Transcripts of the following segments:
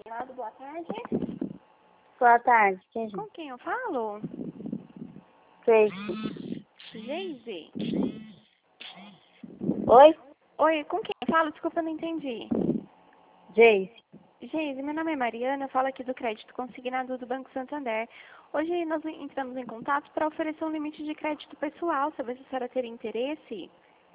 Lado, boa tarde. Boa tarde, quem é? Com quem eu falo? Tracy. Geise? Oi? Oi, com quem eu falo? Desculpa, eu não entendi. Jace. Geise, meu nome é Mariana, eu falo aqui do crédito consignado do Banco Santander. Hoje nós entramos em contato para oferecer um limite de crédito pessoal, saber se a senhora teria interesse.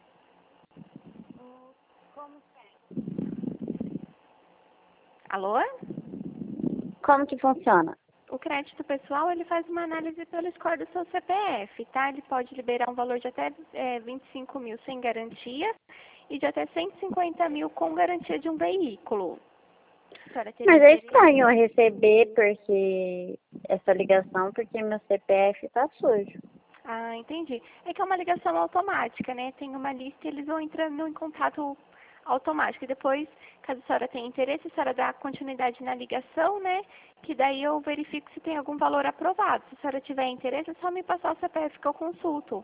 Alô? Como que funciona? O crédito pessoal, ele faz uma análise pelo score do seu CPF, tá? Ele pode liberar um valor de até 25 mil sem garantia e de até 150 mil com garantia de um veículo. A senhora teria Mas é interesse? estranho eu receber essa ligação porque meu CPF tá sujo. Ah, entendi. É que é uma ligação automática, né? Tem uma lista e eles vão entrando em contato automático. E depois, caso a senhora tenha interesse, a senhora dá continuidade na ligação, né? Que daí eu verifico se tem algum valor aprovado. Se a senhora tiver interesse, é só me passar o CPF que eu consulto.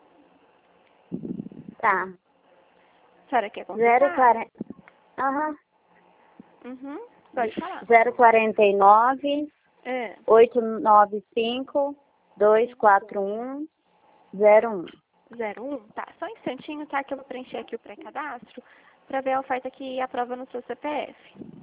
Tá. A senhora quer consultar? 040. Aham. Uhum. Pode falar. 049 É. 895 241 01. 01? Tá. Só um instantinho, tá? Que eu vou preencher aqui o pré-cadastro para ver a oferta que aprova no seu CPF.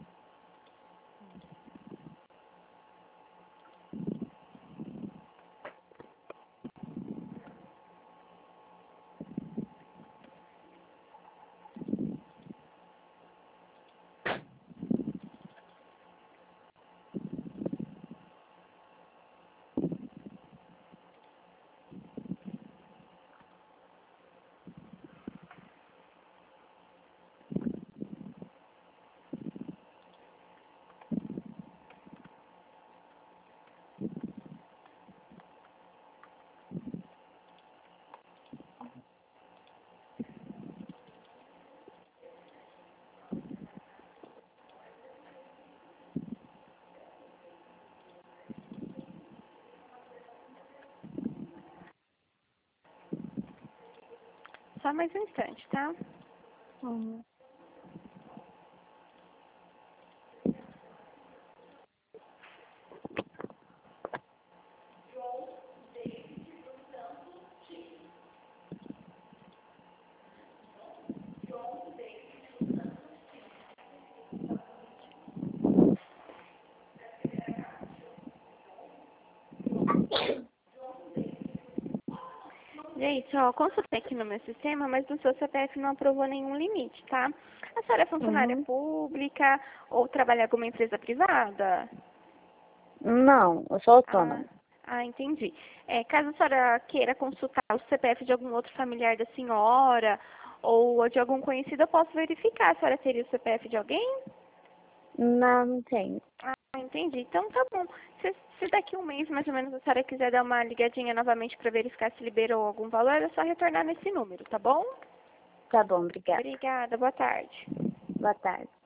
Só mais um instante, tá? Uhum. Gente, ó, consultei aqui no meu sistema, mas no seu CPF não aprovou nenhum limite, tá? A senhora é funcionária Uhum. pública ou trabalha em alguma empresa privada? Não, eu sou Ah, autônoma. entendi. Caso a senhora queira consultar o CPF de algum outro familiar da senhora ou de algum conhecido, eu posso verificar. A senhora teria o CPF de alguém? Não, não tenho. Ah, entendi. Então tá bom. Se daqui um mês, mais ou menos, a senhora quiser dar uma ligadinha novamente para verificar se liberou algum valor, é só retornar nesse número, tá bom? Tá bom, obrigada. Obrigada, boa tarde. Boa tarde.